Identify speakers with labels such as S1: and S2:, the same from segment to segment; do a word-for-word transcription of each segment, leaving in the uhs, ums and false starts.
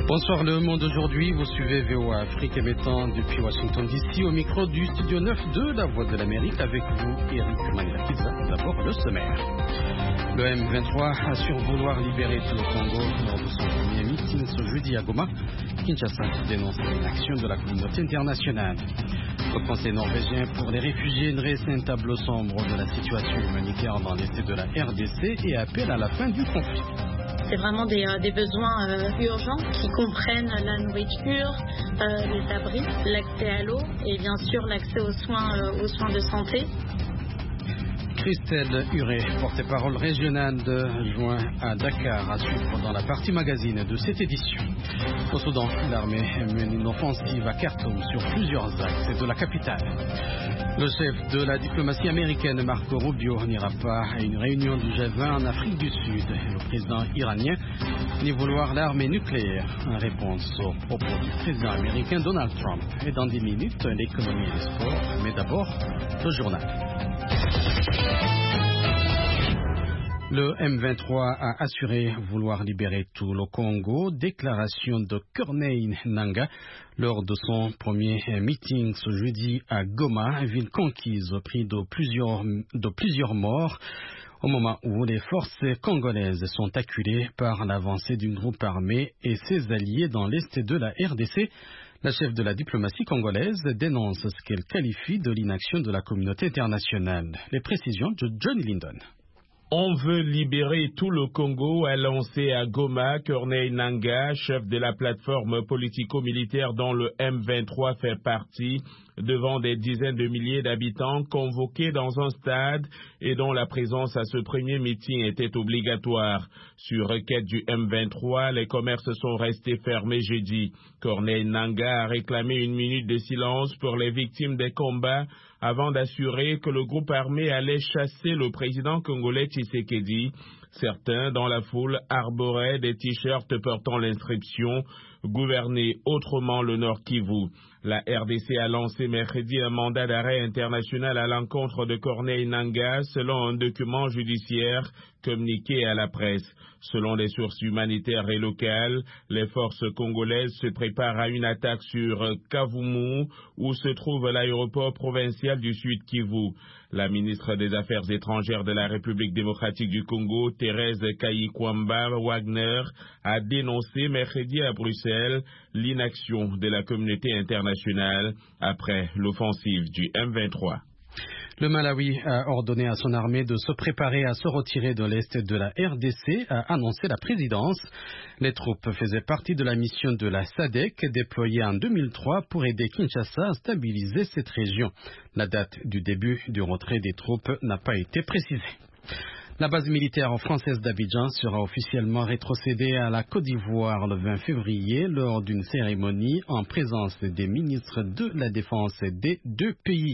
S1: Bonsoir le monde aujourd'hui, vous suivez V O A Afrique émettant depuis Washington D C au micro du studio neuf de la Voix de l'Amérique avec vous Eric Manilakiza. D'abord le sommaire. Le M vingt-trois assure vouloir libérer tout le Congo lors de son premier meeting ce jeudi à Goma. Kinshasa dénonce l'action de la communauté internationale. Le Conseil norvégien pour les réfugiés dresse un tableau sombre de la situation humanitaire dans l'est de la R D C et appelle à la fin du conflit.
S2: C'est vraiment des, euh, des besoins euh, urgents qui comprennent la nourriture, euh, les abris, l'accès à l'eau et bien sûr l'accès aux soins, euh, aux soins de santé.
S1: Christelle Huré, porte-parole régionale de Juin à Dakar, à suivre dans la partie magazine de cette édition. Au Soudan, l'armée mène une offensive à Khartoum sur plusieurs axes de la capitale. Le chef de la diplomatie américaine, Marco Rubio, n'ira pas à une réunion du G vingt en Afrique du Sud. Le président iranien nie vouloir l'armée nucléaire. En réponse aux propos du président américain Donald Trump. Et dans dix minutes, l'économie et les sports. Mais d'abord, le journal. Le M vingt-trois a assuré vouloir libérer tout le Congo. Déclaration de Corneille Nangaa lors de son premier meeting ce jeudi à Goma, ville conquise au prix de plusieurs, de plusieurs morts, au moment où les forces congolaises sont acculées par l'avancée d'un groupe armé et ses alliés dans l'est de la R D C. La chef de la diplomatie congolaise dénonce ce qu'elle qualifie de l'inaction de la communauté internationale. Les précisions de Johnny Lindon.
S3: On veut libérer tout le Congo, a lancé à Goma Corneille Nangaa, chef de la plateforme politico-militaire dont le M vingt-trois fait partie, devant des dizaines de milliers d'habitants convoqués dans un stade et dont la présence à ce premier meeting était obligatoire. Sur requête du M vingt-trois, les commerces sont restés fermés jeudi. Corneille Nangaa a réclamé une minute de silence pour les victimes des combats avant d'assurer que le groupe armé allait chasser le président congolais Tshisekedi. Certains dans la foule arboraient des t-shirts portant l'inscription « Gouverner autrement le Nord Kivu ». La R D C a lancé mercredi un mandat d'arrêt international à l'encontre de Corneille Nangaa selon un document judiciaire communiqué à la presse. Selon les sources humanitaires et locales, les forces congolaises se préparent à une attaque sur Kavumu où se trouve l'aéroport provincial du Sud Kivu. La ministre des Affaires étrangères de la République démocratique du Congo, Thérèse Kayikwamba Wagner, a dénoncé mercredi à Bruxelles l'inaction de la communauté internationale après l'offensive du M vingt-trois.
S1: Le Malawi a ordonné à son armée de se préparer à se retirer de l'est de la R D C, a annoncé la présidence. Les troupes faisaient partie de la mission de la S A D C déployée en deux mille trois pour aider Kinshasa à stabiliser cette région. La date du début du retrait des troupes n'a pas été précisée. La base militaire française d'Abidjan sera officiellement rétrocédée à la Côte d'Ivoire le vingt février lors d'une cérémonie en présence des ministres de la Défense des deux pays.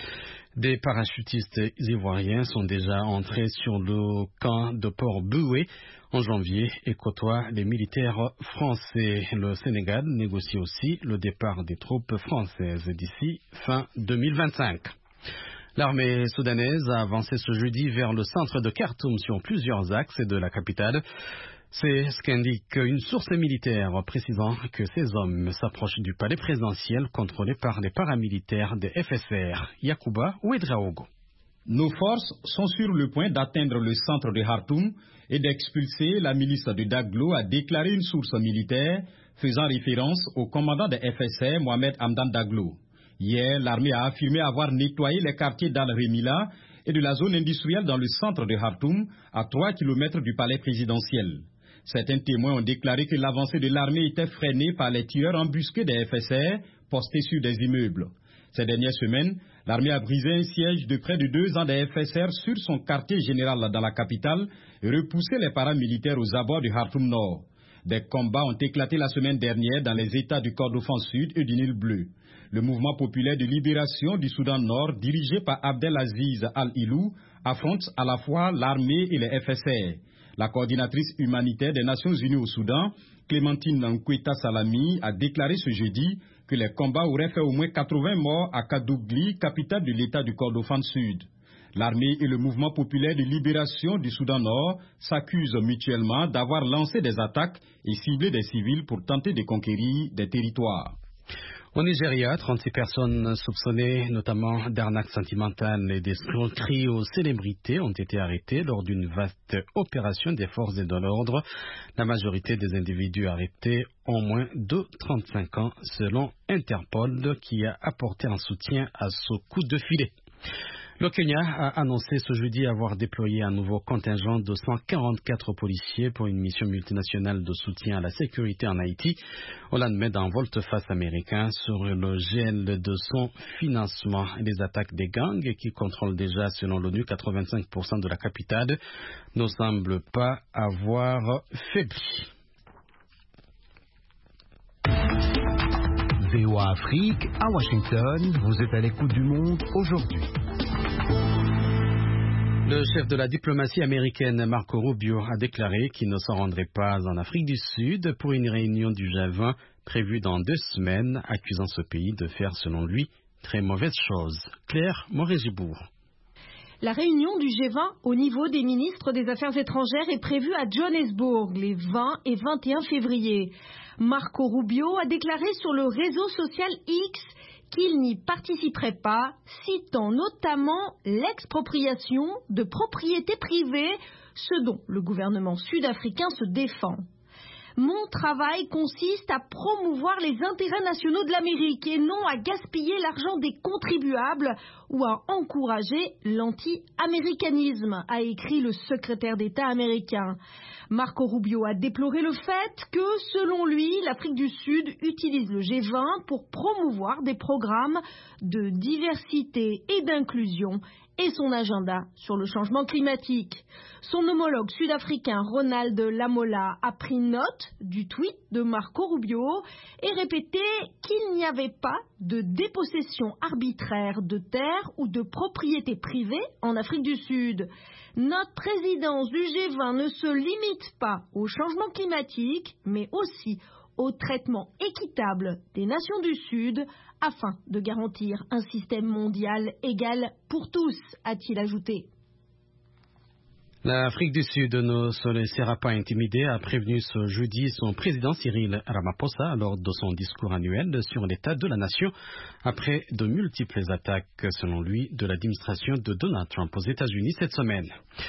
S1: Des parachutistes ivoiriens sont déjà entrés sur le camp de Port-Boué en janvier et côtoient les militaires français. Le Sénégal négocie aussi le départ des troupes françaises d'ici fin deux mille vingt-cinq. L'armée soudanaise a avancé ce jeudi vers le centre de Khartoum sur plusieurs axes de la capitale. C'est ce qu'indique une source militaire précisant que ces hommes s'approchent du palais présidentiel contrôlé par les paramilitaires des F S R. Yacouba Ouedraogo.
S4: Nos forces sont sur le point d'atteindre le centre de Khartoum et d'expulser la milice de Daglo, a déclaré une source militaire faisant référence au commandant des F S R, Mohamed Hamdan Daglo. Hier, l'armée a affirmé avoir nettoyé les quartiers d'Al-Remila et de la zone industrielle dans le centre de Khartoum, à trois kilomètres du palais présidentiel. Certains témoins ont déclaré que l'avancée de l'armée était freinée par les tueurs embusqués des F S R postés sur des immeubles. Ces dernières semaines, l'armée a brisé un siège de près de deux ans des F S R sur son quartier général dans la capitale et repoussé les paramilitaires aux abords du Khartoum Nord. Des combats ont éclaté la semaine dernière dans les États du Kordofan Sud et du Nil Bleu. Le mouvement populaire de libération du Soudan Nord, dirigé par Abdelaziz Al-Ilou, affronte à la fois l'armée et les F S R. La coordinatrice humanitaire des Nations Unies au Soudan, Clémentine Nkweta Salami, a déclaré ce jeudi que les combats auraient fait au moins quatre-vingts morts à Kadougli, capitale de l'État du Kordofan Sud. L'armée et le mouvement populaire de libération du Soudan Nord s'accusent mutuellement d'avoir lancé des attaques et ciblé des civils pour tenter de conquérir des territoires.
S1: Au Nigeria, trente-six personnes soupçonnées notamment d'arnaque sentimentale et d'escroquerie aux célébrités ont été arrêtées lors d'une vaste opération des forces de l'ordre. La majorité des individus arrêtés ont moins de trente-cinq ans selon Interpol qui a apporté un soutien à ce coup de filet. Le Kenya a annoncé ce jeudi avoir déployé un nouveau contingent de cent quarante-quatre policiers pour une mission multinationale de soutien à la sécurité en Haïti au lendemain d'un volte-face américain sur le gel de son financement. Les attaques des gangs qui contrôlent déjà, selon l'ONU, quatre-vingt-cinq pour cent de la capitale ne semblent pas avoir faibli.
S5: V O A Afrique, à Washington, vous êtes à l'écoute du monde aujourd'hui.
S1: Le chef de la diplomatie américaine, Marco Rubio, a déclaré qu'il ne se rendrait pas en Afrique du Sud pour une réunion du G vingt prévue dans deux semaines, accusant ce pays de faire, selon lui, très mauvaise chose. Claire Moret-Gibourg.
S6: La réunion du G vingt au niveau des ministres des Affaires étrangères est prévue à Johannesburg les vingt et vingt et un février. Marco Rubio a déclaré sur le réseau social X qu'il n'y participerait pas, citant notamment l'expropriation de propriétés privées, ce dont le gouvernement sud-africain se défend. Mon travail consiste à promouvoir les intérêts nationaux de l'Amérique et non à gaspiller l'argent des contribuables ou à encourager l'anti-américanisme, a écrit le secrétaire d'État américain. Marco Rubio a déploré le fait que, selon lui, l'Afrique du Sud utilise le G vingt pour promouvoir des programmes de diversité et d'inclusion et son agenda sur le changement climatique. Son homologue sud-africain Ronald Lamola a pris note du tweet de Marco Rubio et répété qu'il n'y avait pas de dépossession arbitraire de terres ou de propriétés privées en Afrique du Sud. Notre présidence du G vingt ne se limite pas au changement climatique, mais aussi au traitement équitable des nations du Sud afin de garantir un système mondial égal pour tous, a-t-il ajouté.
S1: L'Afrique du Sud ne se laissera pas intimider, a prévenu ce jeudi son président Cyril Ramaphosa lors de son discours annuel sur l'état de la nation après de multiples attaques, selon lui, de l'administration de Donald Trump aux États-Unis cette semaine.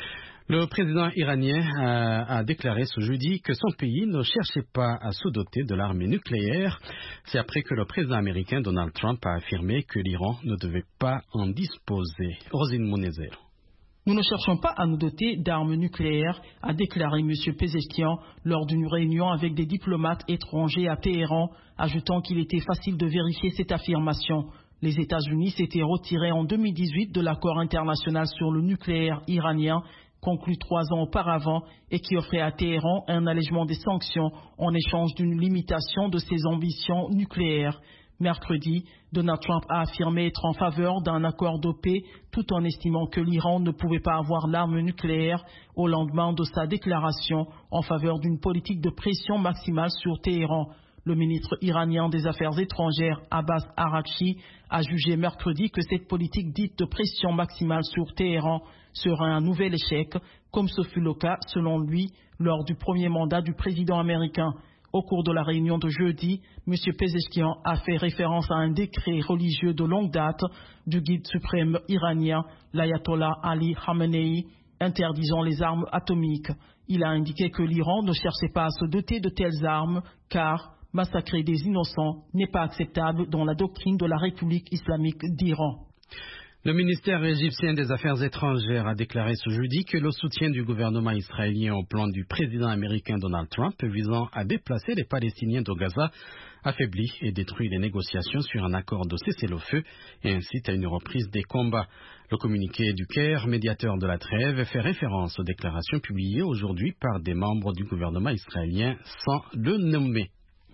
S1: Le président iranien a, a déclaré ce jeudi que son pays ne cherchait pas à se doter de l'arme nucléaire. C'est après que le président américain Donald Trump a affirmé que l'Iran ne devait pas en disposer. Rosine Mounezero.
S7: Nous ne cherchons pas à nous doter d'armes nucléaires, a déclaré M. Pezeshkian lors d'une réunion avec des diplomates étrangers à Téhéran, ajoutant qu'il était facile de vérifier cette affirmation. Les États-Unis s'étaient retirés en deux mille dix-huit de l'accord international sur le nucléaire iranien, conclu trois ans auparavant et qui offrait à Téhéran un allègement des sanctions en échange d'une limitation de ses ambitions nucléaires. Mercredi, Donald Trump a affirmé être en faveur d'un accord de paix tout en estimant que l'Iran ne pouvait pas avoir l'arme nucléaire au lendemain de sa déclaration en faveur d'une politique de pression maximale sur Téhéran. Le ministre iranien des Affaires étrangères, Abbas Araghchi, a jugé mercredi que cette politique dite de pression maximale sur Téhéran serait un nouvel échec, comme ce fut le cas, selon lui, lors du premier mandat du président américain. Au cours de la réunion de jeudi, M. Pezeshkian a fait référence à un décret religieux de longue date du guide suprême iranien, l'ayatollah Ali Khamenei, interdisant les armes atomiques. Il a indiqué que l'Iran ne cherchait pas à se doter de telles armes, car massacrer des innocents n'est pas acceptable dans la doctrine de la République islamique d'Iran.
S1: Le ministère égyptien des Affaires étrangères a déclaré ce jeudi que le soutien du gouvernement israélien au plan du président américain Donald Trump visant à déplacer les Palestiniens de Gaza affaiblit et détruit les négociations sur un accord de cessez-le-feu et incite à une reprise des combats. Le communiqué du Caire, médiateur de la trêve, fait référence aux déclarations publiées aujourd'hui par des membres du gouvernement israélien sans le nommer.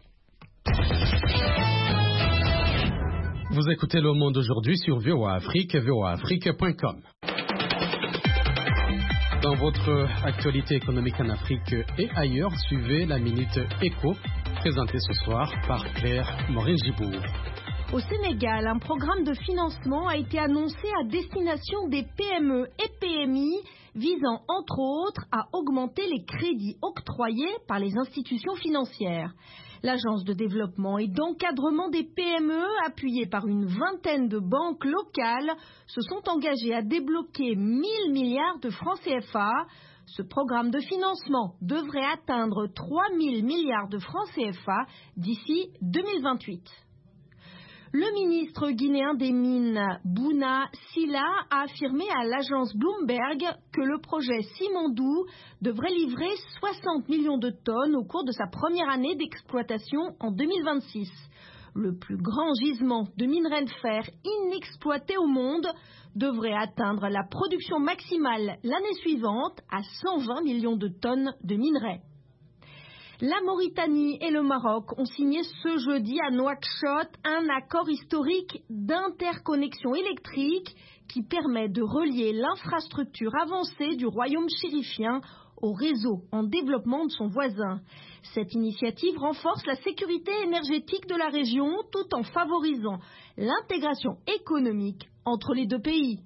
S1: Vous écoutez Le Monde aujourd'hui sur V O A Afrique, v o a afrique point com. Dans votre actualité économique en Afrique et ailleurs, suivez la Minute Éco, présentée ce soir par Claire Moret-Gibourg.
S6: Au Sénégal, un programme de financement a été annoncé à destination des P M E et P M I, visant entre autres à augmenter les crédits octroyés par les institutions financières. L'Agence de développement et d'encadrement des P M E, appuyée par une vingtaine de banques locales, se sont engagées à débloquer mille milliards de francs C F A. Ce programme de financement devrait atteindre trois mille milliards de francs C F A d'ici deux mille vingt-huit. Le ministre guinéen des Mines, Bouna Silla, a affirmé à l'agence Bloomberg que le projet Simandou devrait livrer soixante millions de tonnes au cours de sa première année d'exploitation en deux mille vingt-six. Le plus grand gisement de minerai de fer inexploité au monde devrait atteindre la production maximale l'année suivante à cent vingt millions de tonnes de minerai. La Mauritanie et le Maroc ont signé ce jeudi à Nouakchott un accord historique d'interconnexion électrique qui permet de relier l'infrastructure avancée du royaume chérifien au réseau en développement de son voisin. Cette initiative renforce la sécurité énergétique de la région tout en favorisant l'intégration économique entre les deux pays.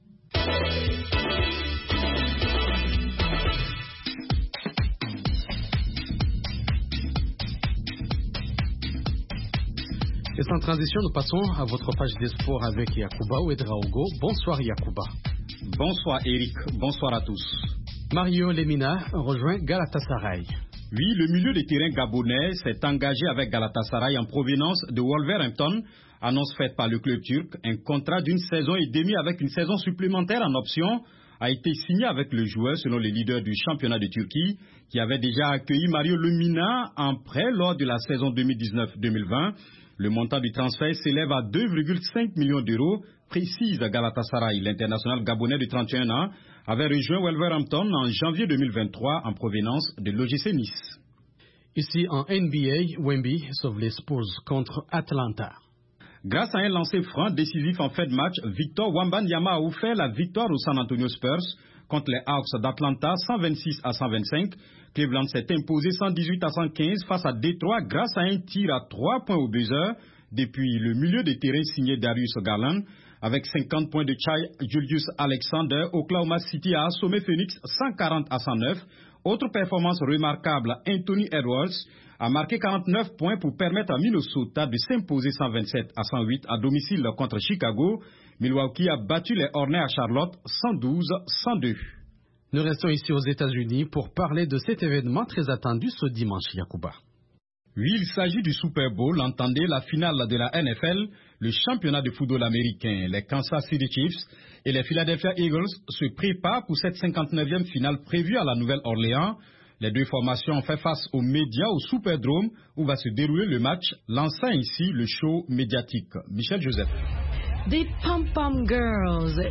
S1: Et sans transition, nous passons à votre page des sports avec Yacouba Ouedraogo. Bonsoir Yacouba.
S4: Bonsoir Eric, bonsoir à tous.
S1: Mario Lemina rejoint Galatasaray.
S4: Oui, le milieu de terrain gabonais s'est engagé avec Galatasaray en provenance de Wolverhampton. Annonce faite par le club turc, un contrat d'une saison et demie avec une saison supplémentaire en option a été signé avec le joueur selon les leaders du championnat de Turquie qui avait déjà accueilli Mario Lemina en prêt lors de la saison deux mille dix-neuf deux mille vingt. Le montant du transfert s'élève à deux virgule cinq millions d'euros, précise Galatasaray. L'international gabonais de trente et un ans avait rejoint Wolverhampton en janvier deux mille vingt-trois en provenance de l'O G C Nice.
S1: Ici en N B A, Wemby sauve les Spurs contre Atlanta.
S4: Grâce à un lancer franc décisif en fin de match, Victor Wembanyama a offert la victoire aux San Antonio Spurs contre les Hawks d'Atlanta cent vingt-six à cent vingt-cinq. Cleveland s'est imposé cent dix-huit à cent quinze face à Détroit grâce à un tir à trois points au buzzer. Depuis le milieu de terrain signé Darius Garland, avec cinquante points de Shai Gilgeous-Alexander, Oklahoma City a assommé Phoenix cent quarante à cent neuf. Autre performance remarquable, Anthony Edwards a marqué quarante-neuf points pour permettre à Minnesota de s'imposer cent vingt-sept à cent huit à domicile contre Chicago. Milwaukee a battu les Hornets à Charlotte cent douze à cent deux.
S1: Nous restons ici aux États-Unis pour parler de cet événement très attendu ce dimanche, Yacouba.
S4: Oui, il s'agit du Super Bowl, entendez la finale de la N F L, le championnat de football américain. Les Kansas City Chiefs et les Philadelphia Eagles se préparent pour cette cinquante-neuvième finale prévue à la Nouvelle-Orléans. Les deux formations ont fait face aux médias au Superdome où va se dérouler le match, lançant ainsi le show médiatique. Michel Joseph.
S8: Des pom-pom girls,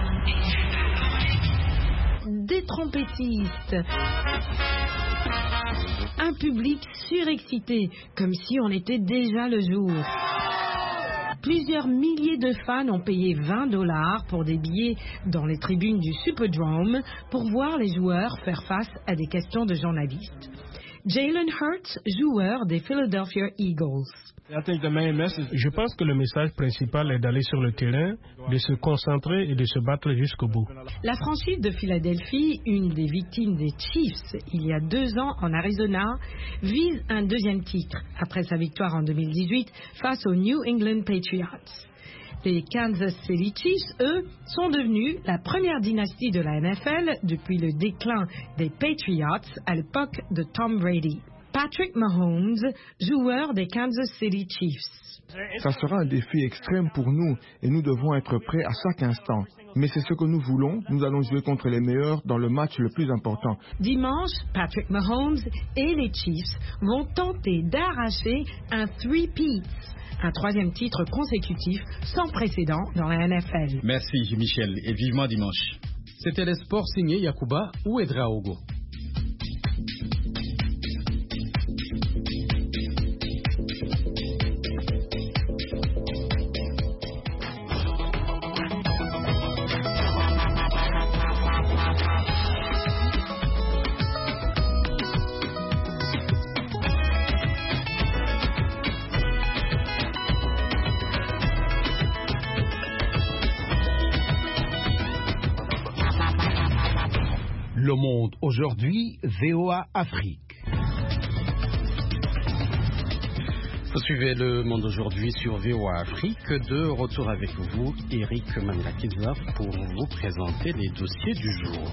S8: des trompettistes, un public surexcité, comme si on était déjà le jour. Plusieurs milliers de fans ont payé vingt dollars pour des billets dans les tribunes du Superdome pour voir les joueurs faire face à des questions de journalistes. Jalen Hurts, joueur des Philadelphia Eagles.
S9: Je pense que le message principal est d'aller sur le terrain, de se concentrer et de se battre jusqu'au bout.
S8: La franchise de Philadelphie, une des victimes des Chiefs il y a deux ans en Arizona, vise un deuxième titre après sa victoire en deux mille dix-huit face aux New England Patriots. Les Kansas City Chiefs, eux, sont devenus la première dynastie de la N F L depuis le déclin des Patriots à l'époque de Tom Brady. Patrick Mahomes, joueur des Kansas City Chiefs.
S10: Ça sera un défi extrême pour nous et nous devons être prêts à chaque instant. Mais c'est ce que nous voulons. Nous allons jouer contre les meilleurs dans le match le plus important.
S8: Dimanche, Patrick Mahomes et les Chiefs vont tenter d'arracher un three-peat, un troisième titre consécutif sans précédent dans la N F L.
S4: Merci Michel et vivement dimanche.
S1: C'était les sports signés Yacouba Ouedraogo.
S5: Le Monde aujourd'hui, V O A Afrique.
S1: Vous suivez Le Monde aujourd'hui sur V O A Afrique. De retour avec vous, Eric Manlakiza, pour vous présenter les dossiers du jour.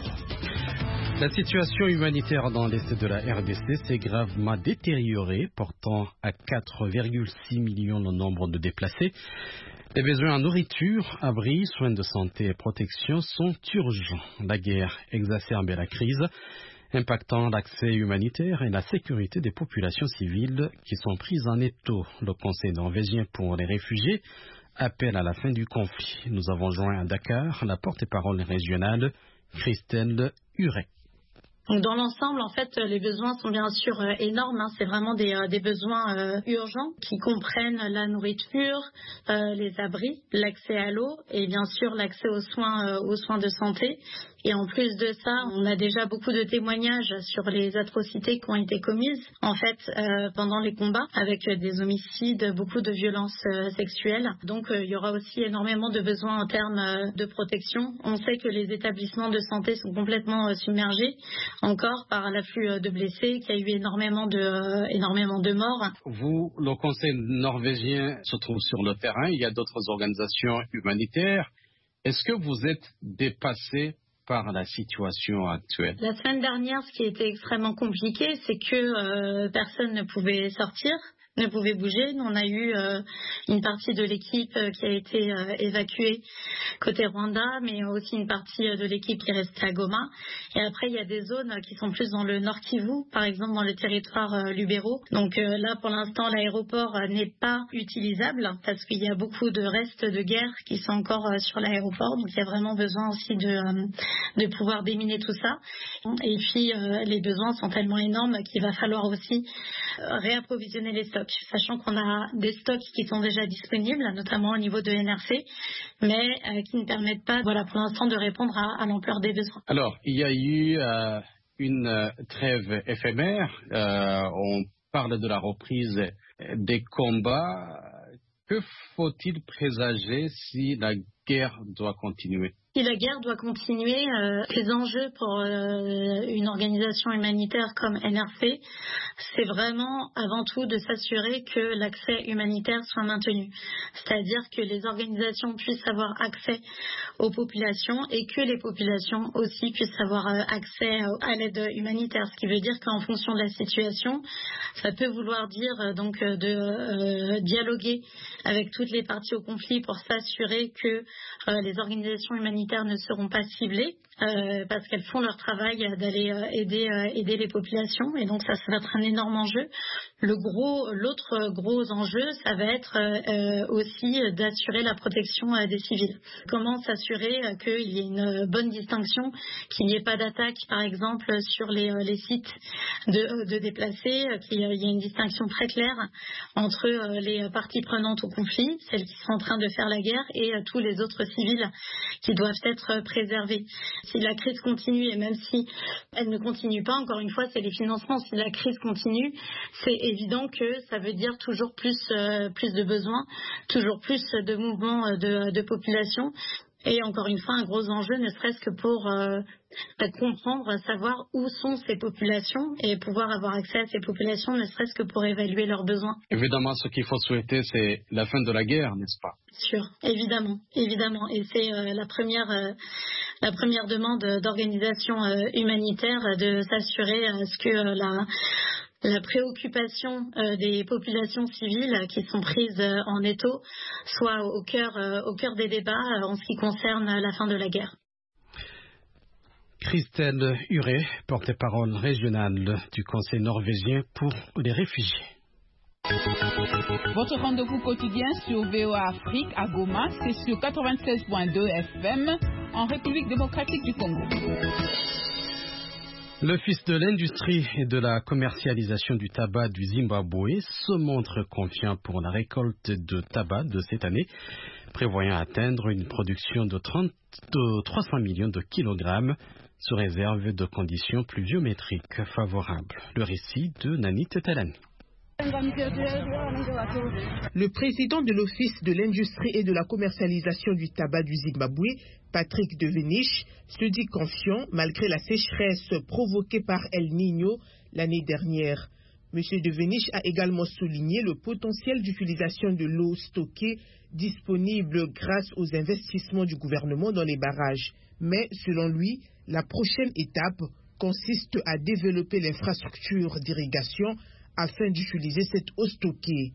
S1: La situation humanitaire dans l'est de la R D C s'est gravement détériorée, portant à quatre virgule six millions le nombre de déplacés. Les besoins en nourriture, abri, soins de santé et protection sont urgents. La guerre exacerbe la crise, impactant l'accès humanitaire et la sécurité des populations civiles qui sont prises en étau. Le Conseil norvégien pour les réfugiés appelle à la fin du conflit. Nous avons joint à Dakar la porte-parole régionale, Christelle Huret.
S2: Donc dans l'ensemble, en fait, les besoins sont bien sûr euh, énormes. Hein. C'est vraiment des, euh, des besoins euh, urgents qui comprennent la nourriture, euh, les abris, l'accès à l'eau et bien sûr l'accès aux soins, euh, aux soins de santé. Et en plus de ça, on a déjà beaucoup de témoignages sur les atrocités qui ont été commises, en fait, euh, pendant les combats, avec des homicides, beaucoup de violences euh, sexuelles. Donc, euh, il y aura aussi énormément de besoins en termes euh, de protection. On sait que les établissements de santé sont complètement euh, submergés, encore par l'afflux euh, de blessés, qu'il y a eu énormément de, euh, énormément de morts.
S1: Vous, le Conseil norvégien se trouve sur le terrain. Il y a d'autres organisations humanitaires. Est-ce que vous êtes dépassé par la situation actuelle?
S2: La semaine dernière, ce qui était extrêmement compliqué, c'est que euh, personne ne pouvait sortir, ne pouvait bouger. Nous, on a eu euh, une partie de l'équipe euh, qui a été euh, évacuée côté Rwanda, mais aussi une partie euh, de l'équipe qui est restée à Goma. Et après, il y a des zones qui sont plus dans le Nord Kivu, par exemple dans le territoire euh, Lubero. Donc euh, là, pour l'instant, l'aéroport euh, n'est pas utilisable parce qu'il y a beaucoup de restes de guerre qui sont encore euh, sur l'aéroport. Donc il y a vraiment besoin aussi de, euh, de pouvoir déminer tout ça. Et puis, euh, les besoins sont tellement énormes qu'il va falloir aussi euh, réapprovisionner les stocks, sachant qu'on a des stocks qui sont déjà disponibles, notamment au niveau de N R C, mais euh, qui ne permettent pas, voilà, pour l'instant, de répondre à, à l'ampleur des besoins.
S1: Alors, il y a eu euh, une euh, trêve éphémère. Euh, on parle de la reprise des combats. Que faut-il présager si la guerre doit continuer?
S2: Si la guerre doit continuer, euh, les enjeux pour euh, une organisation humanitaire comme N R C, c'est vraiment avant tout de s'assurer que l'accès humanitaire soit maintenu. C'est-à-dire que les organisations puissent avoir accès aux populations et que les populations aussi puissent avoir euh, accès à l'aide humanitaire. Ce qui veut dire qu'en fonction de la situation, ça peut vouloir dire euh, donc euh, de euh, dialoguer avec toutes les parties au conflit pour s'assurer que euh, les organisations humanitaires ne seront pas ciblées euh, parce qu'elles font leur travail d'aller euh, aider, euh, aider les populations, et donc ça, ça va être un énorme enjeu. Le gros, l'autre gros enjeu, ça va être euh, aussi d'assurer la protection euh, des civils. Comment s'assurer euh, qu'il y ait une bonne distinction, qu'il n'y ait pas d'attaque, par exemple, sur les, euh, les sites de, de déplacés, euh, qu'il y ait une distinction très claire entre euh, les parties prenantes au conflit, celles qui sont en train de faire la guerre, et euh, tous les autres civils qui doivent être préservés. Si la crise continue, et même si elle ne continue pas, encore une fois, c'est les financements. Si la crise continue, c'est évident que ça veut dire toujours plus, euh, plus de besoins, toujours plus de mouvements de, de population. Et encore une fois, un gros enjeu, ne serait-ce que pour euh, comprendre, savoir où sont ces populations et pouvoir avoir accès à ces populations, ne serait-ce que pour évaluer leurs besoins.
S1: Évidemment, ce qu'il faut souhaiter, c'est la fin de la guerre, n'est-ce pas?
S2: Sûr, évidemment, évidemment. Et c'est euh, la première... Euh, La première demande d'organisation euh, humanitaire, de s'assurer à ce que euh, la, la préoccupation euh, des populations civiles qui sont prises euh, en étau soit au cœur, euh, au cœur des débats euh, en ce qui concerne la fin de la guerre.
S1: Christelle Huret, porte-parole régionale du Conseil norvégien pour les réfugiés.
S11: Votre rendez-vous quotidien sur V O A Afrique à Goma, c'est sur quatre-vingt-seize point deux F M en République démocratique du Congo.
S1: L'Office de l'industrie et de la commercialisation du tabac du Zimbabwe se montre confiant pour la récolte de tabac de cette année, prévoyant atteindre une production de, trente, de trois cents millions de kilogrammes sous réserve de conditions pluviométriques favorables. Le récit de Nani Tetelani.
S12: Le président de l'Office de l'industrie et de la commercialisation du tabac du Zimbabwe, Patrick Devenish, se dit confiant malgré la sécheresse provoquée par El Niño l'année dernière. M. Devenish a également souligné le potentiel d'utilisation de l'eau stockée disponible grâce aux investissements du gouvernement dans les barrages. Mais selon lui, la prochaine étape consiste à développer l'infrastructure d'irrigation afin d'utiliser cette eau stockée.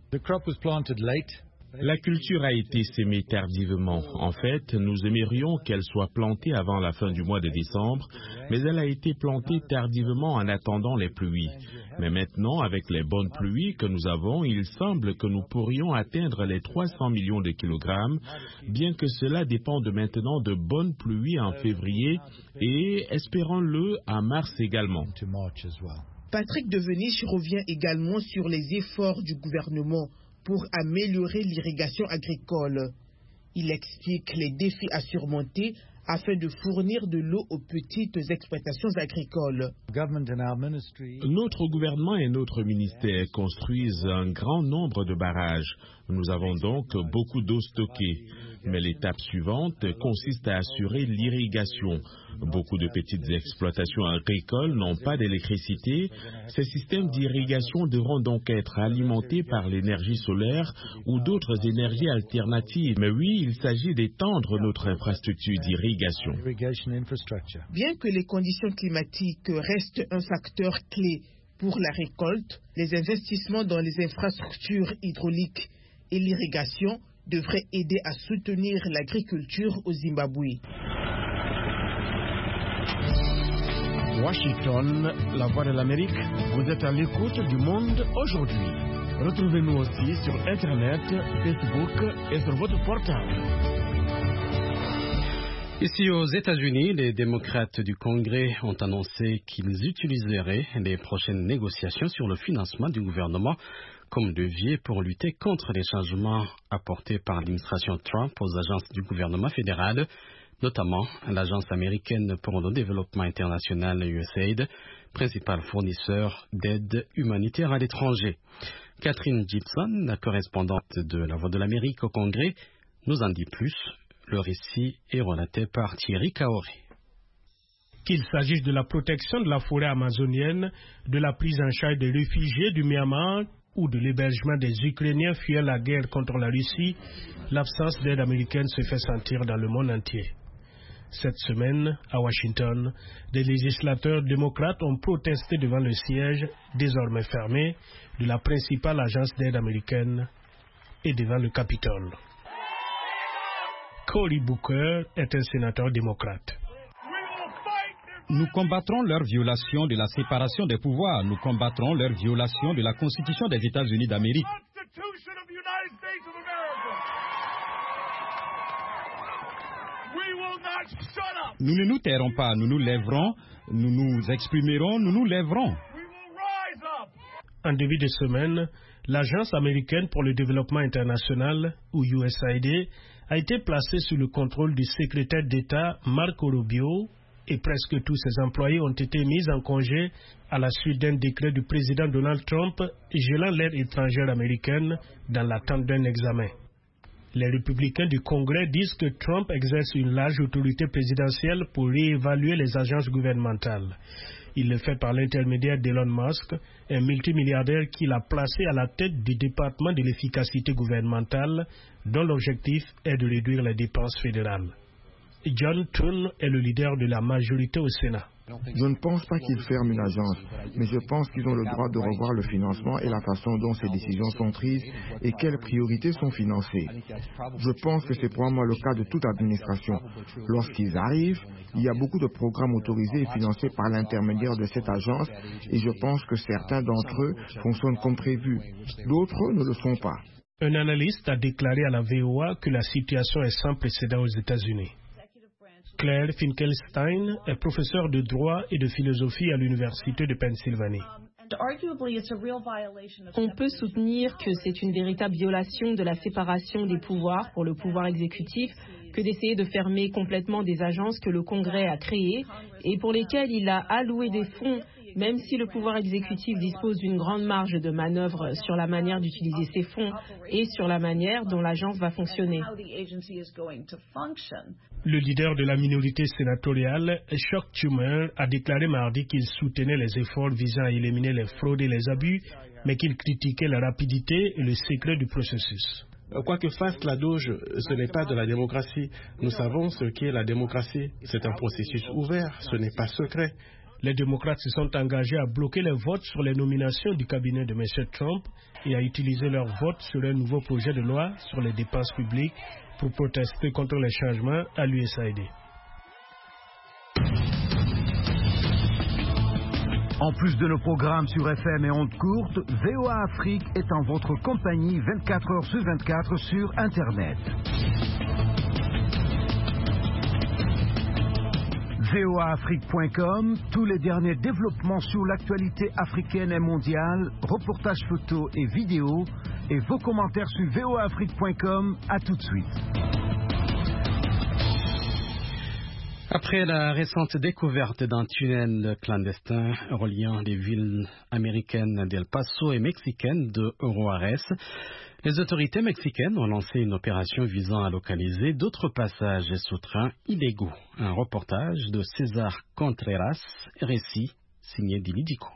S3: La culture a été sémée tardivement. En fait, nous aimerions qu'elle soit plantée avant la fin du mois de décembre, mais elle a été plantée tardivement en attendant les pluies. Mais maintenant, avec les bonnes pluies que nous avons, il semble que nous pourrions atteindre les trois cents millions de kilogrammes, bien que cela dépende maintenant de bonnes pluies en février et, espérons-le, en mars également.
S12: Patrick Devenish revient également sur les efforts du gouvernement pour améliorer l'irrigation agricole. Il explique les défis à surmonter afin de fournir de l'eau aux petites exploitations agricoles.
S3: Notre gouvernement et notre ministère construisent un grand nombre de barrages. Nous avons donc beaucoup d'eau stockée. Mais l'étape suivante consiste à assurer l'irrigation. Beaucoup de petites exploitations agricoles n'ont pas d'électricité. Ces systèmes d'irrigation devront donc être alimentés par l'énergie solaire ou d'autres énergies alternatives. Mais oui, il s'agit d'étendre notre infrastructure d'irrigation.
S12: Bien que les conditions climatiques restent un facteur clé pour la récolte, les investissements dans les infrastructures hydrauliques et l'irrigation devrait aider à soutenir l'agriculture au Zimbabwe.
S13: Washington, la voix de l'Amérique, vous êtes à l'écoute du monde aujourd'hui. Retrouvez-nous aussi sur Internet, Facebook et sur votre portable.
S1: Ici aux États-Unis, les démocrates du Congrès ont annoncé qu'ils utiliseraient les prochaines négociations sur le financement du gouvernement comme levier pour lutter contre les changements apportés par l'administration Trump aux agences du gouvernement fédéral, notamment l'Agence américaine pour le développement international U S A I D, principal fournisseur d'aide humanitaire à l'étranger. Catherine Gibson, la correspondante de La Voix de l'Amérique au Congrès, nous en dit plus. Le récit est relaté par Thierry Kaoré.
S9: Qu'il s'agisse de la protection de la forêt amazonienne, de la prise en charge des réfugiés du Myanmar ou de l'hébergement des Ukrainiens fuyant la guerre contre la Russie, l'absence d'aide américaine se fait sentir dans le monde entier. Cette semaine, à Washington, des législateurs démocrates ont protesté devant le siège, désormais fermé, de la principale agence d'aide américaine et devant le Capitole. Cory Booker est un sénateur démocrate.
S4: Nous combattrons leur violation de la séparation des pouvoirs. Nous combattrons leur violation de la Constitution des États-Unis d'Amérique. Nous ne nous tairons pas, nous nous lèverons, nous nous exprimerons, nous nous lèverons.
S9: En début de semaine, l'Agence américaine pour le développement international, ou U S A I D, a été placée sous le contrôle du secrétaire d'État Marco Rubio, et presque tous ses employés ont été mis en congé à la suite d'un décret du président Donald Trump gelant l'aide étrangère américaine dans l'attente d'un examen. Les républicains du Congrès disent que Trump exerce une large autorité présidentielle pour réévaluer les agences gouvernementales. Il le fait par l'intermédiaire d'Elon Musk, un multimilliardaire qu'il a placé à la tête du département de l'efficacité gouvernementale, dont l'objectif est de réduire les dépenses fédérales. John Thune est le leader de la majorité au Sénat.
S10: Je ne pense pas qu'ils ferment une agence, mais je pense qu'ils ont le droit de revoir le financement et la façon dont ces décisions sont prises et quelles priorités sont financées. Je pense que c'est probablement le cas de toute administration. Lorsqu'ils arrivent, il y a beaucoup de programmes autorisés et financés par l'intermédiaire de cette agence et je pense que certains d'entre eux fonctionnent comme prévu. D'autres ne le sont pas.
S9: Un analyste a déclaré à la V O A que la situation est sans précédent aux États-Unis. Claire Finkelstein est professeure de droit et de philosophie à l'Université de Pennsylvanie.
S14: On peut soutenir que c'est une véritable violation de la séparation des pouvoirs pour le pouvoir exécutif que d'essayer de fermer complètement des agences que le Congrès a créées et pour lesquelles il a alloué des fonds Même si le pouvoir exécutif dispose d'une grande marge de manœuvre sur la manière d'utiliser ces fonds et sur la manière dont l'agence va fonctionner.
S9: Le leader de la minorité sénatoriale, Chuck Schumer, a déclaré mardi qu'il soutenait les efforts visant à éliminer les fraudes et les abus, mais qu'il critiquait la rapidité et le secret du processus.
S15: Quoi que fasse la Doge, ce n'est pas de la démocratie. Nous savons ce qu'est la démocratie. C'est un processus ouvert, ce n'est pas secret.
S9: Les démocrates se sont engagés à bloquer les votes sur les nominations du cabinet de M. Trump et à utiliser leur vote sur un nouveau projet de loi sur les dépenses publiques pour protester contre les changements à l'U S A I D.
S5: En plus de nos programmes sur F M et ondes courtes, V O A Afrique est en votre compagnie vingt-quatre heures sur vingt-quatre sur Internet. V O A Afrique point com, tous les derniers développements sur l'actualité africaine et mondiale, reportages photos et vidéos, et vos commentaires sur V O A Afrique point com. À tout de suite.
S1: Après la récente découverte d'un tunnel clandestin reliant les villes américaines d'El Paso et mexicaines de Juárez, les autorités mexicaines ont lancé une opération visant à localiser d'autres passages souterrains illégaux. Un reportage de César Contreras, récit signé Dili Diko.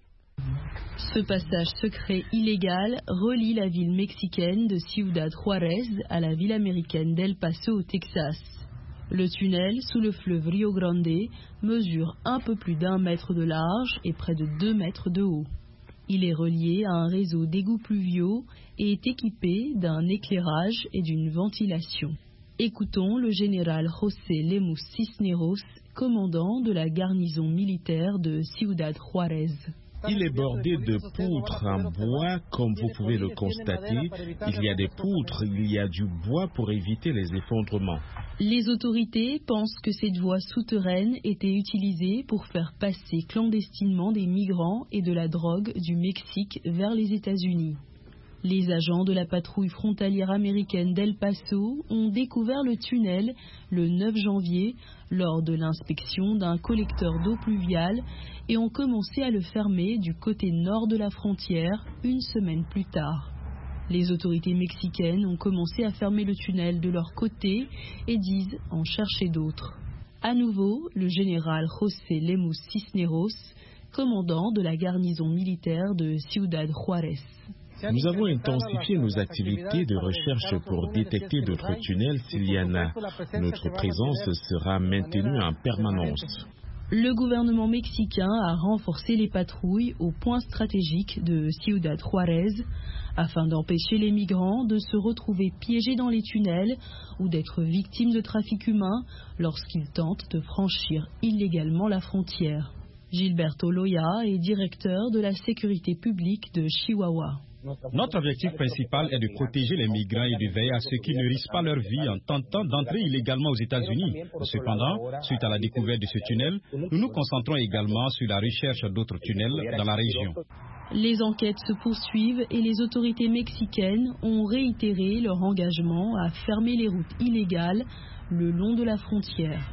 S16: Ce passage secret illégal relie la ville mexicaine de Ciudad Juárez à la ville américaine d'El Paso au Texas. Le tunnel sous le fleuve Rio Grande mesure un peu plus d'un mètre de large et près de deux mètres de haut. Il est relié à un réseau d'égouts pluviaux et est équipé d'un éclairage et d'une ventilation. Écoutons le général José Lemus Cisneros, commandant de la garnison militaire de Ciudad Juárez.
S3: Il est bordé de poutres en bois, comme vous pouvez le constater. Il y a des poutres, il y a du bois pour éviter les effondrements.
S16: Les autorités pensent que cette voie souterraine était utilisée pour faire passer clandestinement des migrants et de la drogue du Mexique vers les États-Unis. Les agents de la patrouille frontalière américaine d'El Paso ont découvert le tunnel le neuf janvier lors de l'inspection d'un collecteur d'eau pluviale et ont commencé à le fermer du côté nord de la frontière une semaine plus tard. Les autorités mexicaines ont commencé à fermer le tunnel de leur côté et disent en chercher d'autres. À nouveau, le général José Lemus Cisneros, commandant de la garnison militaire de Ciudad Juárez.
S3: Nous avons intensifié nos activités de recherche pour détecter d'autres tunnels s'il y en a. Notre présence sera maintenue en permanence.
S16: Le gouvernement mexicain a renforcé les patrouilles au point stratégique de Ciudad Juárez afin d'empêcher les migrants de se retrouver piégés dans les tunnels ou d'être victimes de trafic humain lorsqu'ils tentent de franchir illégalement la frontière. Gilberto Loya est directeur de la sécurité publique de Chihuahua.
S4: Notre objectif principal est de protéger les migrants et de veiller à ce qu'ils ne risquent pas leur vie en tentant d'entrer illégalement aux États-Unis. Cependant, suite à la découverte de ce tunnel, nous nous concentrons également sur la recherche d'autres tunnels dans la région.
S16: Les enquêtes se poursuivent et les autorités mexicaines ont réitéré leur engagement à fermer les routes illégales le long de la frontière.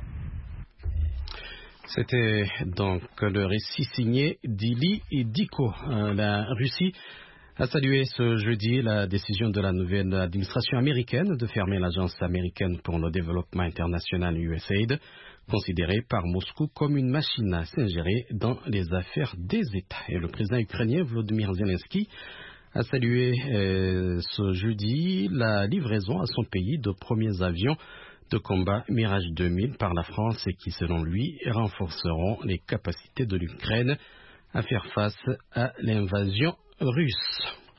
S1: C'était donc le récit signé Dili Diko. Euh, la Russie a salué ce jeudi la décision de la nouvelle administration américaine de fermer l'agence américaine pour le développement international U S A I D, considérée par Moscou comme une machine à s'ingérer dans les affaires des États. Et le président ukrainien Volodymyr Zelensky a salué euh, ce jeudi la livraison à son pays de premiers avions de combat Mirage deux mille par la France et qui, selon lui, renforceront les capacités de l'Ukraine à faire face à l'invasion russe.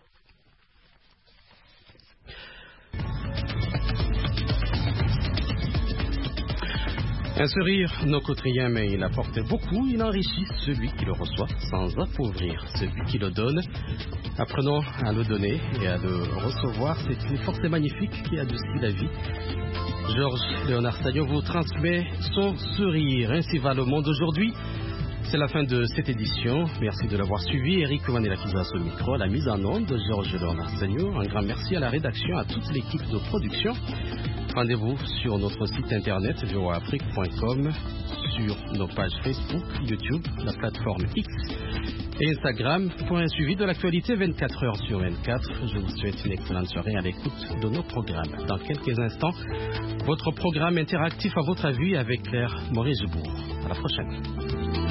S1: Un sourire nos quotidiens, mais il apporte beaucoup, il enrichit celui qui le reçoit sans appauvrir celui qui le donne. Apprenons à le donner et à le recevoir, c'est une force magnifique qui adoucit la vie. Georges Léonard Sagnon vous transmet son sourire. Ainsi va le monde aujourd'hui. C'est la fin de cette édition. Merci de l'avoir suivi. Eric Manelakiza au micro, la mise en onde de Georges Léonard Sagnon. Un grand merci à la rédaction, à toute l'équipe de production. Rendez-vous sur notre site internet v o a afrique point com, sur nos pages Facebook, YouTube, la plateforme X et Instagram pour un suivi de l'actualité vingt-quatre heures sur vingt-quatre. Je vous souhaite une excellente soirée à l'écoute de nos programmes. Dans quelques instants, votre programme interactif à votre avis avec Claire Morizebourg. À la prochaine.